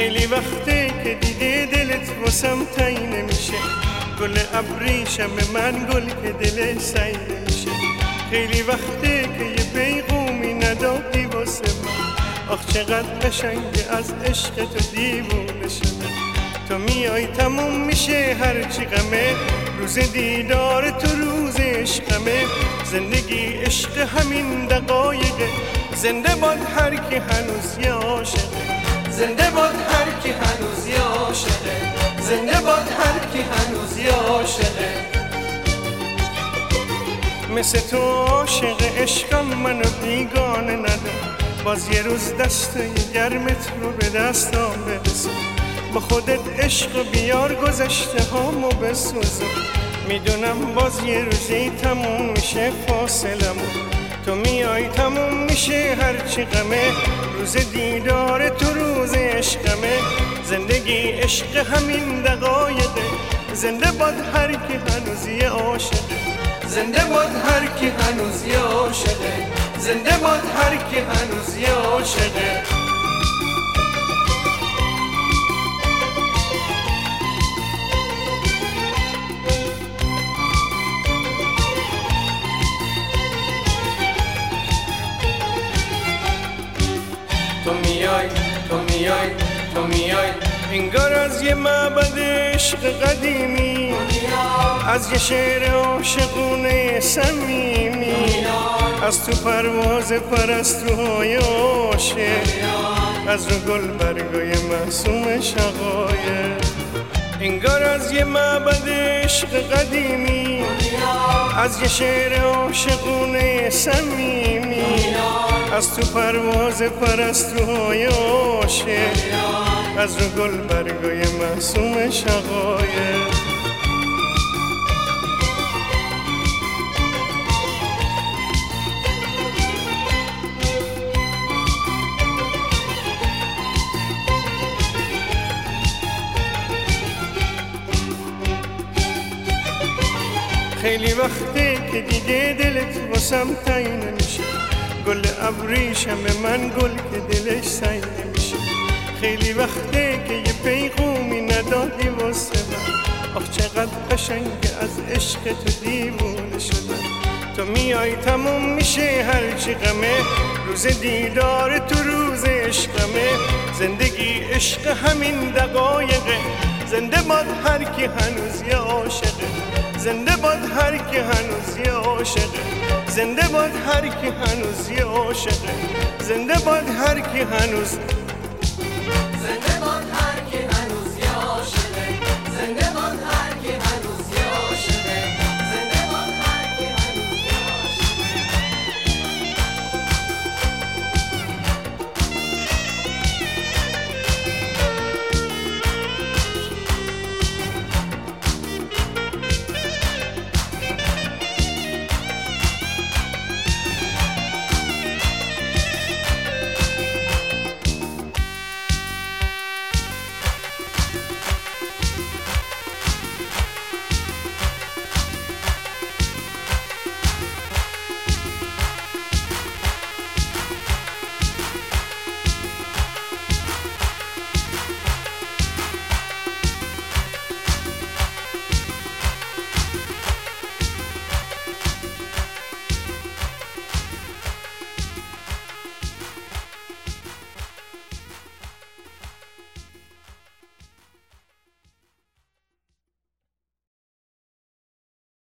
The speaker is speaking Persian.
خیلی وقته که دیگه دلت واسم تعیین نمیشه، گل ابریشم من گل که دلش سعی نمیشه. خیلی وقته که یه پیغومی ندادی واسه من، آخ چقدر قشنگه از عشق تو دیوونه شدم. تو میای تموم میشه هرچی غمه، روز دیدار تو روز عشقمه. زندگی عشق همین دقایقه، زنده باد هر کی هنوز یه عاشقه، زنده باد هر کی هنوز یه عاشقه، زنده باد هر کی هنوز یه عاشقه. مثل تو عاشق عشقم منو بیگانه ندار، باز یه روز دستای گرمت رو به دستام برسون. با خودت عشق بیار گذشته هامو بسوزون. میدونم باز یه روزی تموم میشه فاصلمون، تو میای تموم میشه هرچی غمه. روز دیدار تو روز عشقمه، زندگی عشق همین دقایقه. زنده باد هر کی هنوز یه عاشقه، زنده باد هر کی هنوز یه عاشقه، زنده باد هر کی هنوز یه عاشقه. تو میای تو میای تو میای، انگار از یه معبد عشق قدیمی، از یه شعر عاشقونه صمیمی، از تو پرواز پرستوهای عاشق، از رو گل برگای معصوم شقایق. انگار از یه معبد عشق قدیمی، از یه شعر عاشقونه صمیمی، از تو پرواز پرستوهای عاشق، از رو گل برگای معصوم شقایق. خیلی وقته که دیگه دلت واسم تعیین نمیشه، گل ابریشم من گل که دلش سعی نمیشه. خیلی وقته که یه پیغومی ندادی واسه من، آخ چقدر قشنگه از عشق تو دیوونه شدم. تو میای تموم میشه هرچی غمه، روز دیدار تو روز عشقمه. زندگی عشق همین دقایقه، زنده باد هر کی هنوز یه عاشقه، زنده باد هر کی هنوز یه عاشقه، زنده باد هر کی هنوز یه عاشقه، زنده باد هر کی هنوز